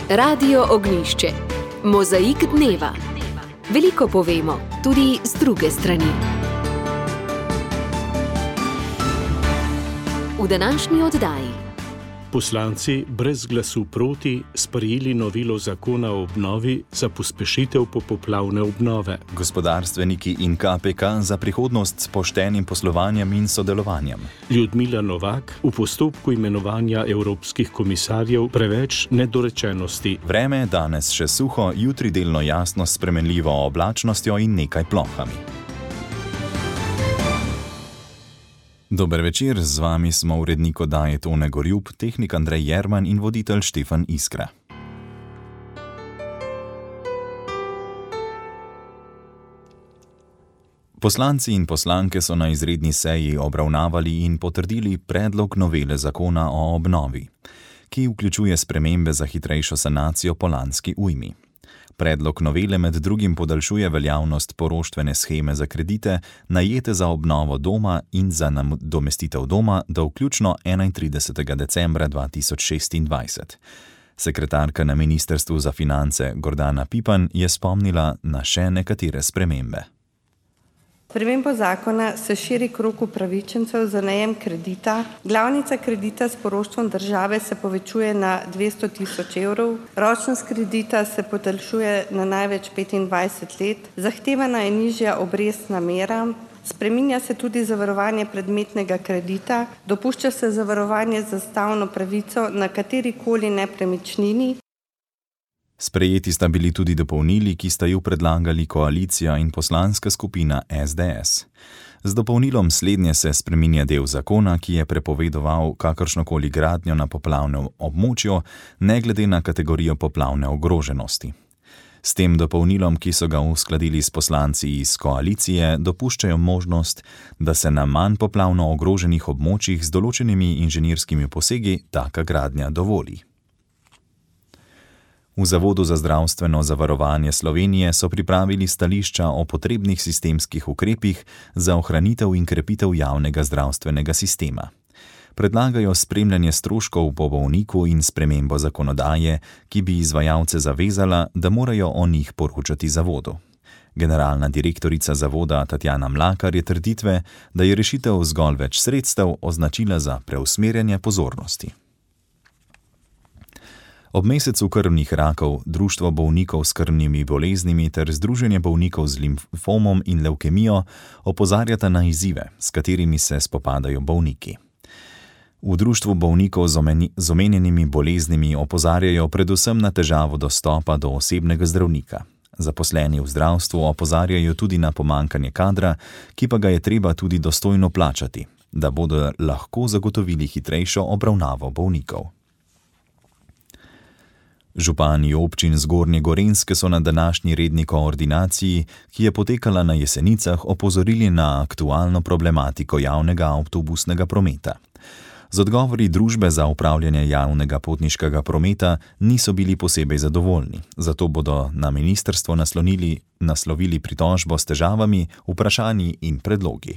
Radio Ognjišče. Mozaik dneva. Veliko povemo, tudi z druge strani. V današnji oddaji. Poslanci brez glasu proti sprejeli novelo zakona o obnovi za pospešitev popoplavne obnove. Gospodarstveniki in KPK za prihodnost s poštenim poslovanjem in sodelovanjem. Ljudmila Novak, v postopku imenovanja evropskih komisarjev preveč nedorečenosti. Vreme danes še suho, jutri delno jasno s spremenljivo oblačnostjo in nekaj plohami. Dober večer, z vami smo urednik oddaje Tone Gorjup, tehnik Andrej Jerman in voditelj Štefan Iskra. Poslanci in poslanke so na izredni seji obravnavali in potrdili predlog novele zakona o obnovi, ki vključuje spremembe za hitrejšo sanacijo po lanski ujmi. Predlog novele med drugim podaljšuje veljavnost poroštvene sheme za kredite, najete za obnovo doma in za nadomestitev doma do vključno 31. decembra 2026. Sekretarka na Ministrstvu za finance Gordana Pipan je spomnila na še nekatere spremembe. Spremembo zakona se širi krog upravičencev za najem kredita. Glavnica kredita s poroštvom države se povečuje na 200 tisoč evrov, ročnost kredita se podaljšuje na največ 25 let, zahtevana je nižja obrestna mera, spreminja se tudi zavarovanje predmetnega kredita, dopušča se zavarovanje za stavbno pravico na katerikoli nepremičnini. Sprejeti sta bili tudi dopolnili, ki sta ju predlagali koalicija in poslanska skupina SDS. Z dopolnilom slednje se spreminja del zakona, ki je prepovedoval kakršnokoli gradnjo na poplavnem območju, ne glede na kategorijo poplavne ogroženosti. S tem dopolnilom, ki so ga uskladili s poslanci iz koalicije, dopuščajo možnost, da se na manj poplavno ogroženih območjih z določenimi inženirskimi posegi taka gradnja dovoli. V Zavodu za zdravstveno zavarovanje Slovenije so pripravili stališča o potrebnih sistemskih ukrepih za ohranitev in krepitev javnega zdravstvenega sistema. Predlagajo spremljanje stroškov po bolniku in spremembo zakonodaje, ki bi izvajalce zavezala, da morajo o njih poročati zavodu. Generalna direktorica zavoda Tatjana Mlakar je trditve, da je rešitev zgolj več sredstev, označila za preusmerjanje pozornosti. Ob mesecu krvnih rakov Društvo bolnikov s krvnimi boleznimi ter Združenje bolnikov z limfomom in levkemijo opozarjata na izzive, s katerimi se spopadajo bolniki. V Društvu bolnikov z omenjenimi boleznimi opozarjajo predvsem na težavo dostopa do osebnega zdravnika. Zaposleni v zdravstvu opozarjajo tudi na pomanjkanje kadra, ki pa ga je treba tudi dostojno plačati, da bodo lahko zagotovili hitrejšo obravnavo bolnikov. Župani občin Zgornje Gorenjske so na današnji redni koordinaciji, ki je potekala na Jesenicah, opozorili na aktualno problematiko javnega avtobusnega prometa. Z odgovori Družbe za upravljanje javnega potniškega prometa niso bili posebej zadovoljni, zato bodo na ministrstvo naslovili pritožbo s težavami, vprašanji in predlogi.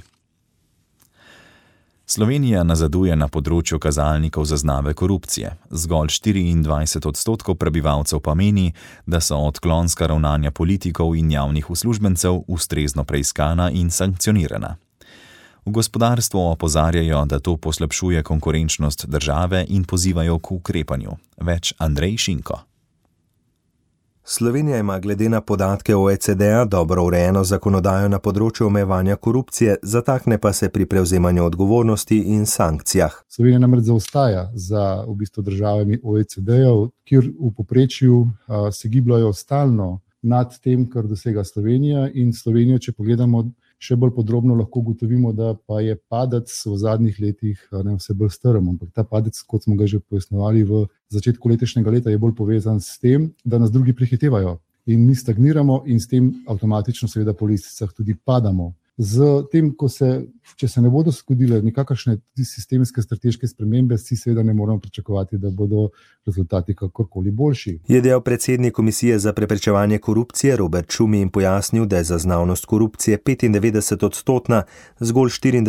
Slovenija nazaduje na področju kazalnikov zaznave korupcije. Zgolj 24% prebivalcev pa meni, da so odklonska ravnanja politikov in javnih uslužbencev ustrezno preiskana in sankcionirana. V gospodarstvu opozarjajo, da to poslabšuje konkurenčnost države in pozivajo k ukrepanju. Več Andrej Šinko. Slovenija ima glede na podatke OECD-a dobro urejeno zakonodajo na področju omejevanja korupcije, zatakne pa se pri prevzemanju odgovornosti in sankcijah. Slovenija namreč zaostaja za državami OECD-jev, kjer v povprečju se gibljajo stalno nad tem, kar dosega Slovenija, in Slovenijo, če pogledamo še bolj podrobno, lahko ugotovimo, da pa je padec v zadnjih letih vse bolj strm. Ampak ta padec, kot smo ga že pojasnjevali v začetku letošnjega leta, je bolj povezan s tem, da nas drugi prehitevajo in mi stagniramo in s tem avtomatično seveda po lestvicah tudi padamo. Z tem, če se ne bodo zgodile nikakršne sistemske strateške spremembe, si seveda ne moramo pričakovati, da bodo rezultati kakorkoli boljši. Je dejal predsednik Komisije za preprečevanje korupcije Robert Šumi in pojasnil, da je zaznavnost korupcije 95-odstotna, zgolj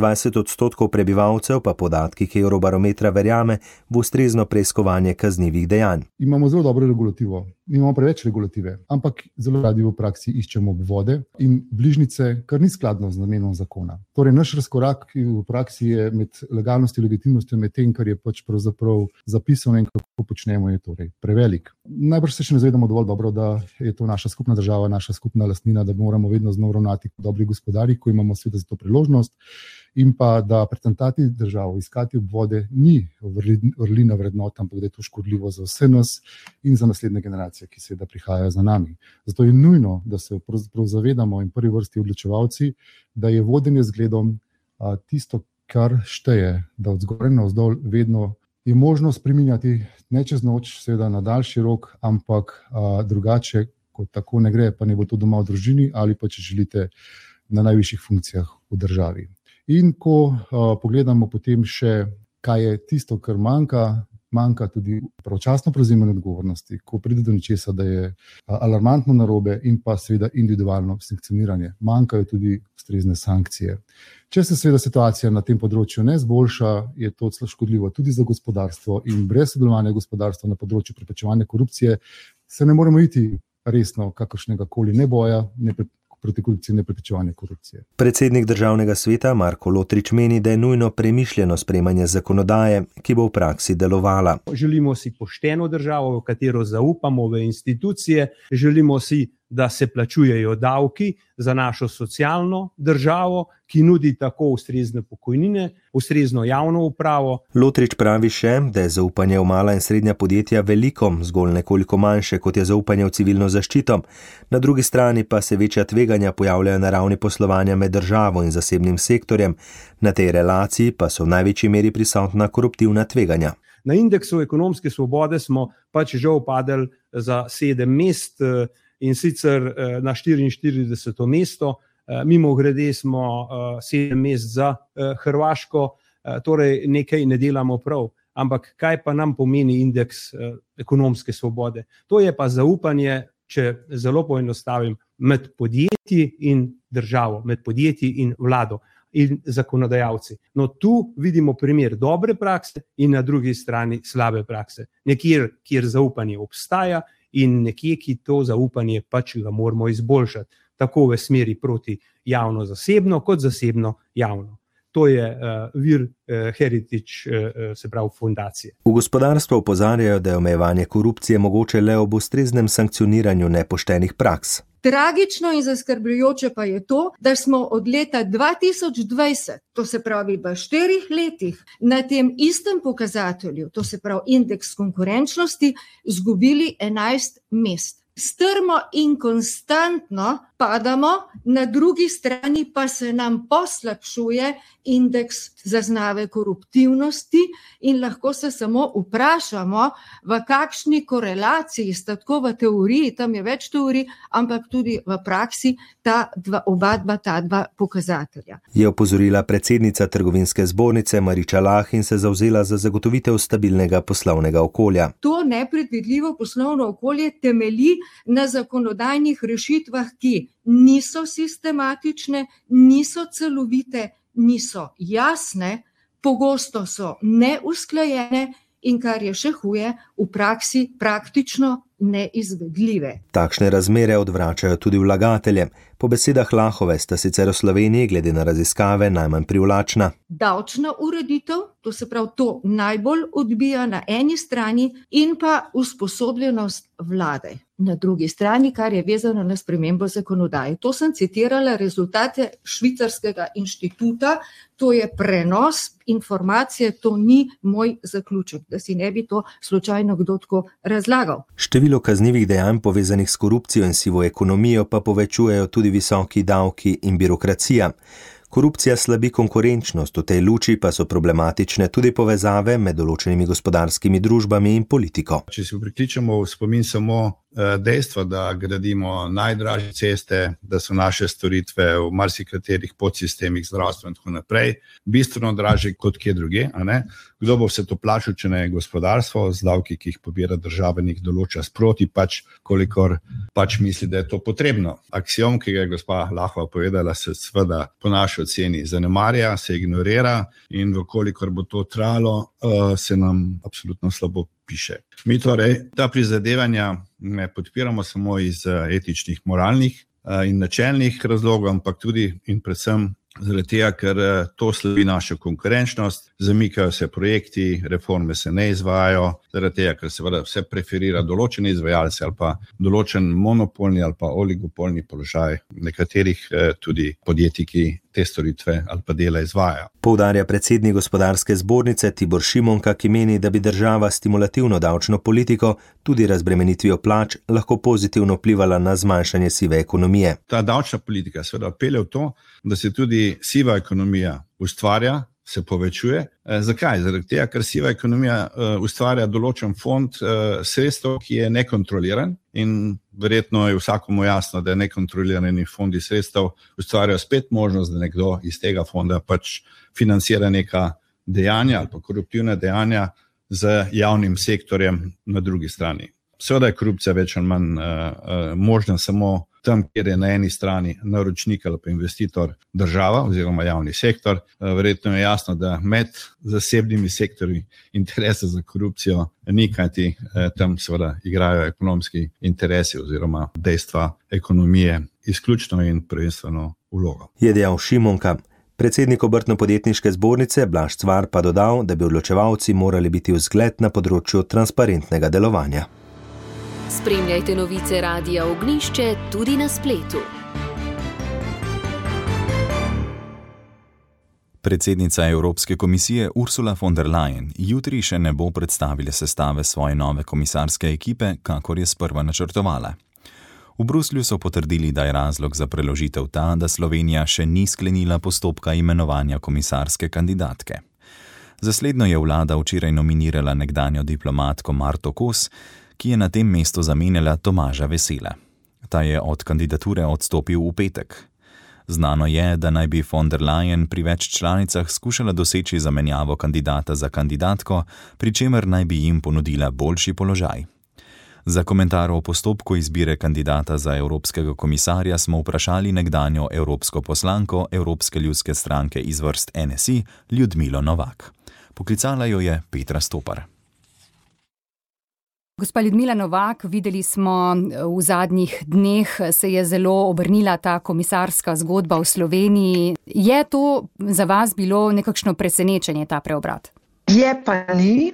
24% prebivalcev pa podatki Eurobarometra verjame v ustrezno preiskovanje kaznivih dejanj. Imamo zelo dobro regulativo. Imamo preveč regulative, ampak zelo radi v praksi iščemo obvode in bližnjice, kar ni skladno z namenom zakona. Torej, naš razkorak v praksi je med legalnostjo in legitimnostjo, med tem, kar je pravzaprav zapisano in kako počnemo, je torej prevelik. Najbrž se še ne zavedamo dovolj dobro, da je to naša skupna država, naša skupna lastnina, da moramo vedno znova ravnati kot dobri gospodarji, ko imamo seveda za to priložnost, in pa da pretentati državo, iskati obvode ni vrlina vrednot, ampak da je to škodljivo za vse nas in za naslednje generacije, ki seveda prihajajo za nami. Zato je nujno, da se pravzaprav zavedamo in prvi vrsti odločevalci, da je vodenje zgledom tisto, kar šteje, da od zgoraj navzdol vedno je možno spreminjati, ne čez noč, seveda na daljši rok, ampak drugače, kot tako ne gre, pa ne bo to doma v družini ali pa, če želite, na najvišjih funkcijah v državi. In ko pogledamo potem še, kaj je tisto, kar manjka tudi pravočasno prevzemanje odgovornosti, ko pride do nečesa, da je alarmantno narobe, in pa seveda individualno sankcioniranje. Manjkajo tudi ustrezne sankcije. Če se seveda situacija na tem področju ne izboljša, je to škodljivo tudi za gospodarstvo in brez sodelovanja gospodarstva na področju preprečevanja korupcije se ne moremo iti resno kakršnega koli ne boja, proti korupciji in preprečevanje korupcije. Predsednik Državnega sveta Marko Lotrič meni, da je nujno premišljeno sprejemanje zakonodaje, ki bo v praksi delovala. Želimo si pošteno državo, v katero zaupamo, v institucije, želimo si, da se plačujejo davki za našo socialno državo, ki nudi tako ustrezne pokojnine, ustrezno javno upravo. Lotrič pravi še, da je zaupanje v mala in srednja podjetja veliko, zgolj nekoliko manjše, kot je zaupanje v civilno zaščito. Na drugi strani pa se večja tveganja pojavljajo na ravni poslovanja med državo in zasebnim sektorjem. Na tej relaciji pa so v največji meri prisotna koruptivna tveganja. Na indeksu ekonomske svobode smo pač žal padli za 7 mest, in sicer na 44. mesto. Mimogrede smo 7 mest za Hrvaško, torej nekaj ne delamo prav. Ampak kaj pa nam pomeni indeks ekonomske svobode? To je pa zaupanje, če zelo poenostavim, med podjetji in državo, med podjetji in vlado in zakonodajalci. No, tu vidimo primer dobre prakse in na drugi strani slabe prakse. Nekje, kjer zaupanje obstaja, in nekje, ki to zaupanje pač ga moramo izboljšati, tako v smeri proti javno-zasebno, kot zasebno-javno. To je vir Heritage, se pravi fundacije. V gospodarstvu opozarjajo, da je omejevanje korupcije mogoče le ob ustreznem sankcioniranju nepoštenih praks. Tragično in zaskrbljujoče pa je to, da smo od leta 2020, to se pravi v 4 letih, na tem istem pokazatelju, to se pravi indeks konkurenčnosti, izgubili 11 mest. Strmo in konstantno padamo, na drugi strani pa se nam poslabšuje indeks zaznave koruptivnosti in lahko se samo vprašamo, v kakšni korelaciji sta tako v teoriji, tam je več teorij, ampak tudi v praksi ta dva pokazatelja. Je opozorila predsednica Trgovinske zbornice Mariča Lah in se zavzela za zagotovitev stabilnega poslovnega okolja. To nepredvidljivo poslovno okolje temelji na zakonodajnih rešitvah, ki niso sistematične, niso celovite, niso jasne, pogosto so neusklajene in, kar je še huje, v praksi praktično neizvedljive. Takšne razmere odvračajo tudi vlagatelje. Po besedah Lahove sta sicer v Sloveniji glede na raziskave najmanj privlačna. Davčna ureditev, to se pravi to najbolj odbija na eni strani, in pa usposobljenost vlade na drugi strani, kar je vezano na spremembo zakonodaje. To sem citirala rezultate švicarskega inštituta, to je prenos informacije, to ni moj zaključek, da si ne bi to slučajno kdo tako razlagal. Število kaznivih dejanj povezanih s korupcijo in sivo ekonomijo pa povečujejo tudi visoki davki in birokracija. Korupcija slabi konkurenčnost, v tej luči pa so problematične tudi povezave med določenimi gospodarskimi družbami in politiko. Če si prikličemo v spomin samo dejstvo, da gradimo najdražje ceste, da so naše storitve v marsikaterih podsistemih zdravstva in tako naprej bistveno dražje kot kje druge, a ne? Kdo bo vse to plačal, če ne gospodarstvo, z davki, ki jih pobira država in jih določa sproti, kolikor misli, da je to potrebno. Aksiom, ki ga je gospa Lahova povedala, se seveda po naši oceni zanemarja, se ignorira in vkolikor bo to trajalo, se nam absolutno slabo piše. Mi torej ta prizadevanja ne podpiramo samo iz etičnih, moralnih in načelnih razlogov, ampak tudi in predvsem zaradi tega, ker to slabi našo konkurenčnost, zamikajo se projekti, reforme se ne izvajajo, zaradi tega, ker seveda vse preferira določene izvajalce ali pa določen monopolni ali pa oligopolni položaj nekaterih tudi podjetij, ki te storitve ali pa dela izvajajo. Poudarja predsednik Gospodarske zbornice Tibor Šimonka, ki meni, da bi država stimulativno davčno politiko, tudi razbremenitvijo plač, lahko pozitivno vplivala na zmanjšanje sive ekonomije. Ta davčna politika seveda pelje v to, da se tudi siva ekonomija ustvarja, se povečuje. Zakaj? Zaradi tega, ker siva ekonomija ustvarja določen fond sredstev, ki je nekontroliran in verjetno je vsakomu jasno, da nekontrolirani fondi sredstev ustvarjajo spet možnost, da nekdo iz tega fonda financira neka dejanja ali pa koruptivna dejanja z javnim sektorjem na drugi strani. Seveda je korupcija več ali manj možna samo tam, kjer je na eni strani naročnik ali pa investitor država oziroma javni sektor. Verjetno je jasno, da med zasebnimi sektorji interesa za korupcijo ni, kajti tam seveda igrajo ekonomski interesi oziroma dejstva ekonomije izključno in prvenstveno vlogo. Je dejal Šimonka. Predsednik Obrtno-podjetniške zbornice Blaž Cvar pa dodal, da bi odločevalci morali biti vzgled na področju transparentnega delovanja. Spremljajte novice Radia Ognjišče tudi na spletu. Predsednica Evropske komisije Ursula von der Leyen jutri še ne bo predstavila sestave svoje nove komisarske ekipe, kakor je sprva načrtovala. V Bruslju so potrdili, da je razlog za preložitev ta, da Slovenija še ni sklenila postopka imenovanja komisarske kandidatke. Za slednjo je vlada včeraj nominirala nekdanjo diplomatko Marto Kos, ki je na tem mestu zamenjala Tomaža Vesela. Ta je od kandidature odstopil v petek. Znano je, da naj bi von der Leyen pri več članicah skušala doseči zamenjavo kandidata za kandidatko, pri čemer naj bi jim ponudila boljši položaj. Za komentar o postopku izbire kandidata za evropskega komisarja smo vprašali nekdanjo evropsko poslanko Evropske ljudske stranke iz vrst NSI Ljudmilo Novak. Poklicala jo je Petra Stopar. Gospa Ljudmila Novak, videli smo v zadnjih dneh, se je zelo obrnila ta komisarska zgodba v Sloveniji. Je to za vas bilo nekakšno presenečenje, ta preobrat? Je pa ni.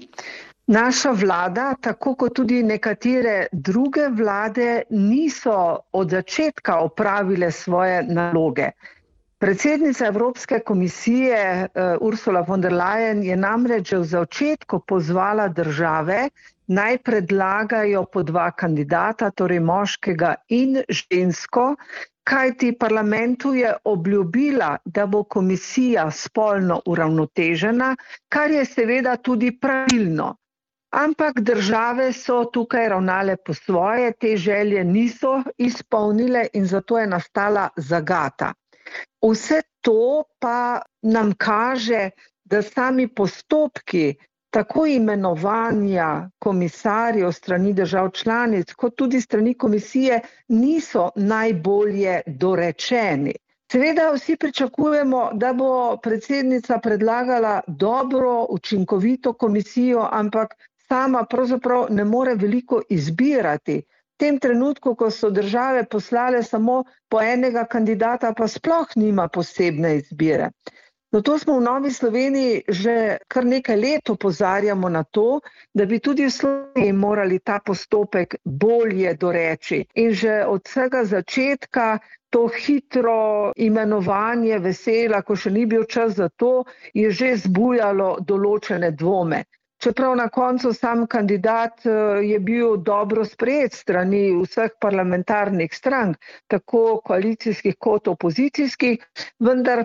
Naša vlada, tako kot tudi nekatere druge vlade, niso od začetka opravile svoje naloge. Predsednica Evropske komisije Ursula von der Leyen je namreč v začetku pozvala države, naj predlagajo po 2 kandidata, torej moškega in žensko, kajti parlamentu je obljubila, da bo komisija spolno uravnotežena, kar je seveda tudi pravilno. Ampak države so tukaj ravnale po svoje, te želje niso izpolnile in zato je nastala zagata. Vse to pa nam kaže, da sami postopki tako imenovanja komisarjev strani držav članic, kot tudi strani komisije, niso najbolje dorečeni. Seveda vsi pričakujemo, da bo predsednica predlagala dobro, učinkovito komisijo, ampak sama pravzaprav ne more veliko izbirati. V tem trenutku, ko so države poslale samo po enega kandidata, pa sploh nima posebne izbire. Zato smo v Novi Sloveniji že kar nekaj let opozarjamo na to, da bi tudi v Sloveniji morali ta postopek bolje doreči. In že od vsega začetka to hitro imenovanje Vesela, ko še ni bil čas za to, je že zbujalo določene dvome. Čeprav na koncu sam kandidat je bil dobro sprejet strani vseh parlamentarnih strank, tako koalicijskih kot opozicijskih, vendar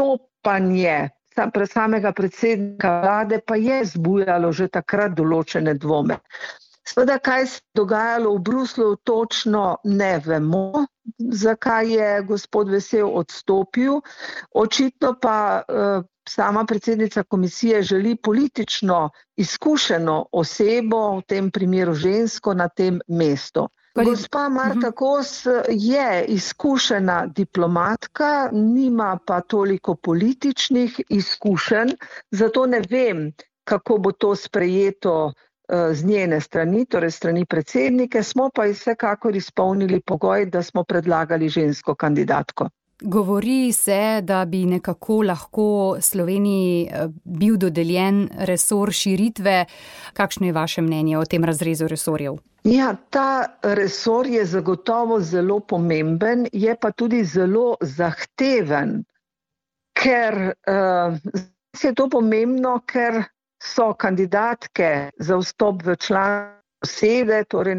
postopanje samega predsednika vlade pa je zbujalo že takrat določene dvome. Seveda, kaj se je dogajalo v Bruslju, točno ne vemo, zakaj je gospod Vesel odstopil. Očitno pa sama predsednica komisije želi politično izkušeno osebo, v tem primeru žensko, na tem mestu. Gospa Marta Kos je izkušena diplomatka, nima pa toliko političnih izkušenj, zato ne vem, kako bo to sprejeto z njene strani, torej strani predsednike, smo pa vsekakor izpolnili pogoj, da smo predlagali žensko kandidatko. Govori se, da bi nekako lahko Sloveniji bil dodeljen resor širitve. Kakšno je vaše mnenje o tem razrezu resorjev? Ja, ta resor je zagotovo zelo pomemben, je pa tudi zelo zahteven, ker je to pomembno, ker so kandidatke za vstop v članstvo sosede, torej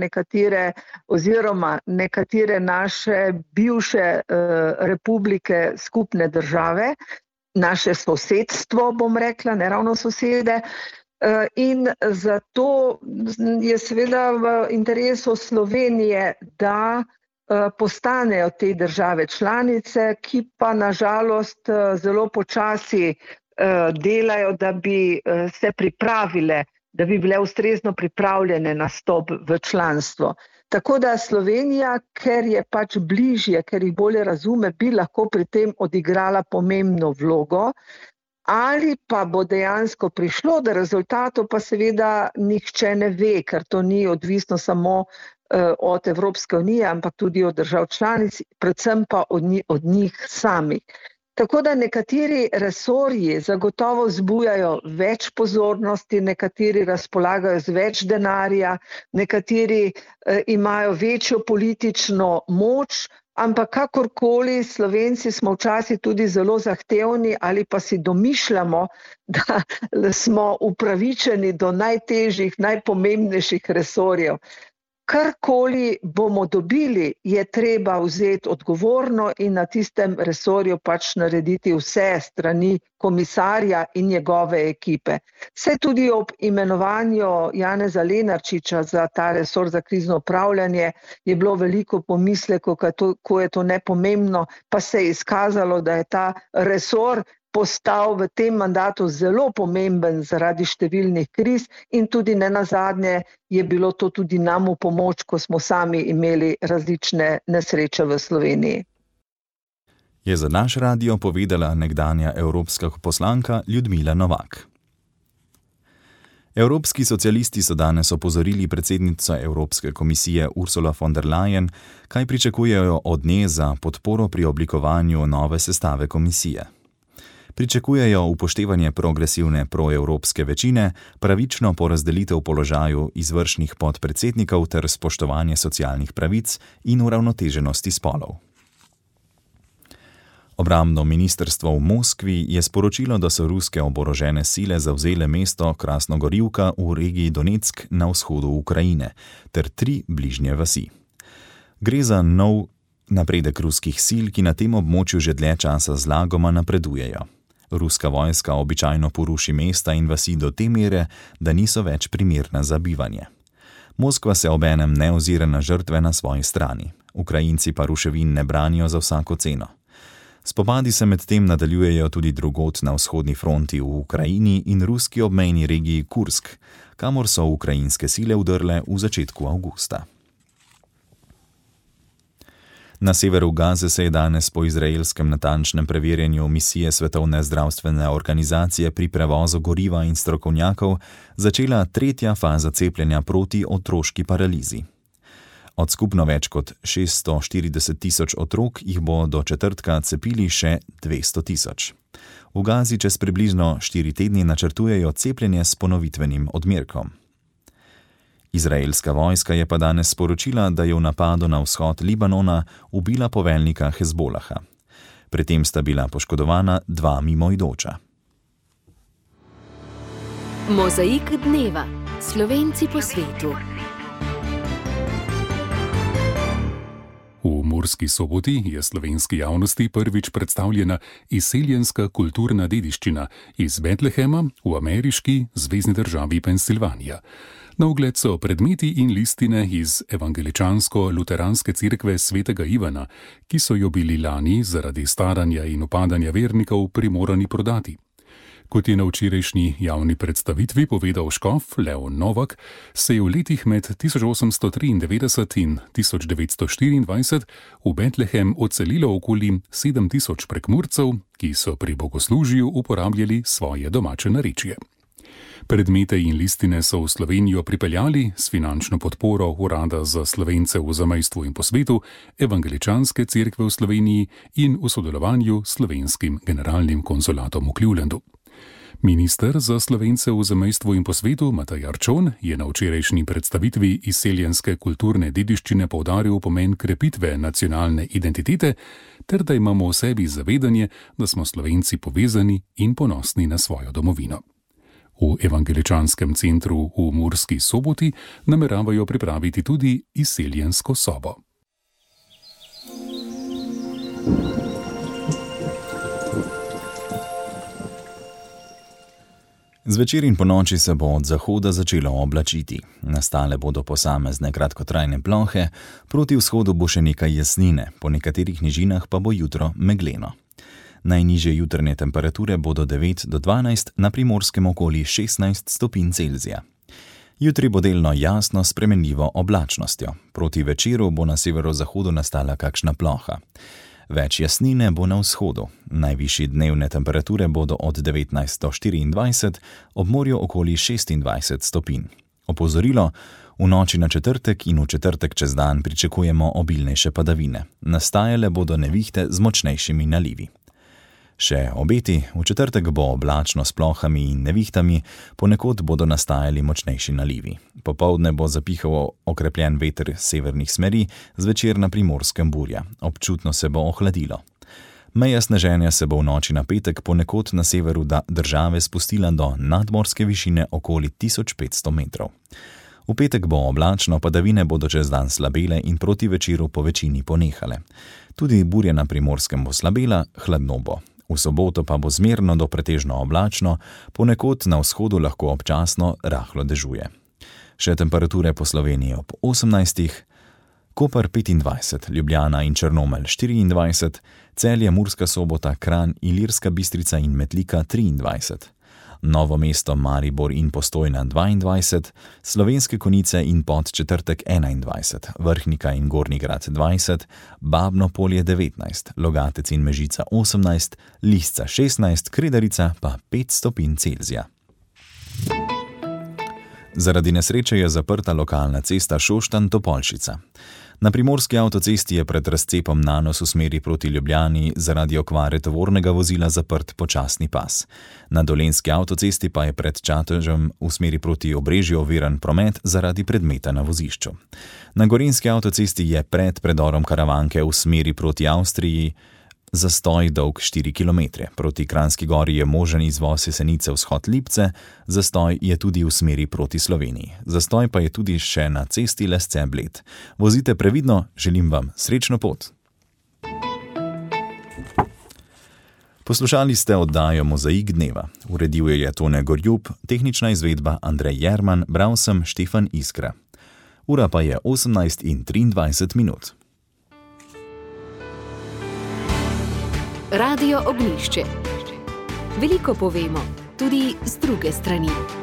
nekatere naše bivše republike, skupne države, naše sosedstvo, bom rekla, ne ravno sosede, in zato je seveda v interesu Slovenije, da postanejo te države članice, ki pa nažalost zelo počasi delajo, da bi se pripravile, da bi bile ustrezno pripravljene na vstop v članstvo. Tako da Slovenija, ker je pač bližje, ker jih bolje razume, bi lahko pri tem odigrala pomembno vlogo, ali pa bo dejansko prišlo do rezultatov, pa seveda nihče ne ve, ker to ni odvisno samo od Evropske unije, ampak tudi od držav članic, predvsem pa od njih samih. Tako da nekateri resorji zagotovo zbujajo več pozornosti, nekateri razpolagajo z več denarja, nekateri imajo večjo politično moč, ampak kakorkoli Slovenci smo včasih tudi zelo zahtevni ali pa si domišljamo, da smo upravičeni do najtežjih, najpomembnejših resorjev. Karkoli bomo dobili, je treba vzeti odgovorno in na tistem resorju pač narediti vse strani komisarja in njegove ekipe. Vse tudi ob imenovanju Janeza Lenarčiča za ta resor za krizno upravljanje je bilo veliko pomislekov, kako je to nepomembno, pa se je izkazalo, da je ta resor postal v tem mandatu zelo pomemben zaradi številnih kriz in tudi nenazadnje je bilo to tudi nam v pomoč, ko smo sami imeli različne nesreče v Sloveniji. Je za naš radio povedala nekdanja evropska poslanka Ljudmila Novak. Evropski socialisti so danes opozorili predsednico Evropske komisije Ursula von der Leyen, kaj pričakujejo od nje za podporo pri oblikovanju nove sestave komisije. Pričakujejo upoštevanje progresivne proevropske večine, pravično porazdelitev položaju izvršnih podpredsednikov ter spoštovanje socialnih pravic in uravnoteženosti spolov. Obrambno ministrstvo v Moskvi je sporočilo, da so ruske oborožene sile zavzele mesto Krasnogorivka v regiji Donetsk na vzhodu Ukrajine ter 3 bližnje vasi. Gre za nov napredek ruskih sil, ki na tem območju že dlje časa zlagoma napredujejo. Ruska vojska običajno poruši mesta in vasi do te mere, da niso več primerna za bivanje. Moskva se obenem ne ozira na žrtve na svoji strani. Ukrajinci pa ruševin ne branijo za vsako ceno. Spopadi se medtem nadaljujejo tudi drugod na vzhodni fronti v Ukrajini in ruski obmejni regiji Kursk, kamor so ukrajinske sile vdrle v začetku avgusta. Na severu Gaze se je danes po izraelskem natančnem preverjanju misije Svetovne zdravstvene organizacije pri prevozu goriva in strokovnjakov začela 3. faza cepljenja proti otroški paralizi. Od skupno več kot 640.000 otrok jih bo do četrtka cepili še 200.000. V Gazi čez približno 4 tedni načrtujejo cepljenje s ponovitvenim odmerkom. Izraelska vojska je pa danes sporočila, da je v napadu na vzhod Libanona ubila poveljnika Hezbolaha. Pri tem sta bila poškodovana 2 mimoidoča. Mozaik dneva. Slovenci po svetu. V Murski Soboti je slovenski javnosti prvič predstavljena izseljenska kulturna dediščina iz Betlehema v ameriški zvezni državi Pensilvanija. Na ogled so predmeti in listine iz evangeličansko-luteranske cerkve svetega Ivana, ki so jo bili lani zaradi staranja in upadanja vernikov primorani prodati. Kot je na včerajšnji javni predstavitvi povedal škof Leon Novak, se je v letih med 1893 in 1924 v Betlehem odselilo okoli 7000 Prekmurcev, ki so pri bogoslužju uporabljali svoje domače narečje. Predmete in listine so v Slovenijo pripeljali s finančno podporo Urada za Slovence v zamejstvu in po svetu, Evangeličanske cerkve v Sloveniji in v sodelovanju s Slovenskim generalnim konsulatom v Clevelandu. Minister za Slovence v zamejstvu in po svetu Matej Arčon je na včerajšnji predstavitvi izseljenske kulturne dediščine poudaril pomen krepitve nacionalne identitete ter da imamo v sebi zavedanje, da smo Slovenci povezani in ponosni na svojo domovino. V Evangeličanskem centru v Murski Soboti nameravajo pripraviti tudi izseljensko sobo. Zvečer in ponoči se bo od zahoda začelo oblačiti. Nastale bodo posamezne kratkotrajne plohe, proti vzhodu bo še nekaj jasnine, po nekaterih nižinah pa bo jutro megleno. Najnižje jutranje temperature bodo 9 do 12, na Primorskem okoli 16 stopinj Celzija. Jutri bo delno jasno spremenljivo oblačnostjo. Proti večeru bo na severozahodu nastala kakšna ploha. Več jasnine bo na vzhodu. Najvišji dnevne temperature bodo od 19 do 24, ob morju okoli 26 stopinj. Opozorilo, v noči na četrtek in v četrtek čez dan pričakujemo obilnejše padavine. Nastajale bodo nevihte z močnejšimi nalivi. Še obeti, v četrtek bo oblačno s plohami in nevihtami, ponekod bodo nastajali močnejši nalivi. Popoldne bo zapihal okrepljen veter severnih smeri, zvečer na Primorskem burja. Občutno se bo ohladilo. Meja sneženja se bo v noči na petek ponekod na severu države spustila do nadmorske višine okoli 1500 metrov. V petek bo oblačno, padavine bodo čez dan slabele in proti večeru po večini ponehale. Tudi burja na Primorskem bo slabela, hladno bo. V soboto pa bo zmerno do pretežno oblačno, ponekod na vzhodu lahko občasno rahlo dežuje. Še temperature po Sloveniji ob 18, Koper 25, Ljubljana in Črnomelj 24, Celje, Murska Sobota, Kranj, Ilirska Bistrica in Metlika 23. Novo mesto, Maribor in Postojna 22, Slovenske Konjice in Podčetrtek 21, Vrhnika in Gornji Grad 20, Babno Polje 19, Logatec in Mežica 18, Lisca 16, Kredarica pa 5 stopinj Celzija. Zaradi nesreče je zaprta lokalna cesta Šoštanj-Topolšica. Na Primorski avtocesti je pred razcepom Nanos v smeri proti Ljubljani zaradi okvare tovornega vozila zaprt počasni pas. Na Dolenjski avtocesti pa je pred Čatežem v smeri proti Obrežju oviran promet zaradi predmeta na vozišču. Na Gorenjski avtocesti je pred predorom Karavanke v smeri proti Avstriji zastoj dolg 4 km. Proti Kranjski Gori je možen izvoz Jesenice vzhod Lipce, zastoj je tudi v smeri proti Sloveniji. Zastoj pa je tudi še na cesti Lesce-Bled. Vozite previdno, želim vam srečno pot. Poslušali ste oddajo Mozaik dneva. Uredil je Tone Gorjub, tehnična izvedba Andrej Jerman, bral sem Štefan Iskra. Ura pa je 18:23. Radio Ognjišče. Veliko povemo, tudi z druge strani.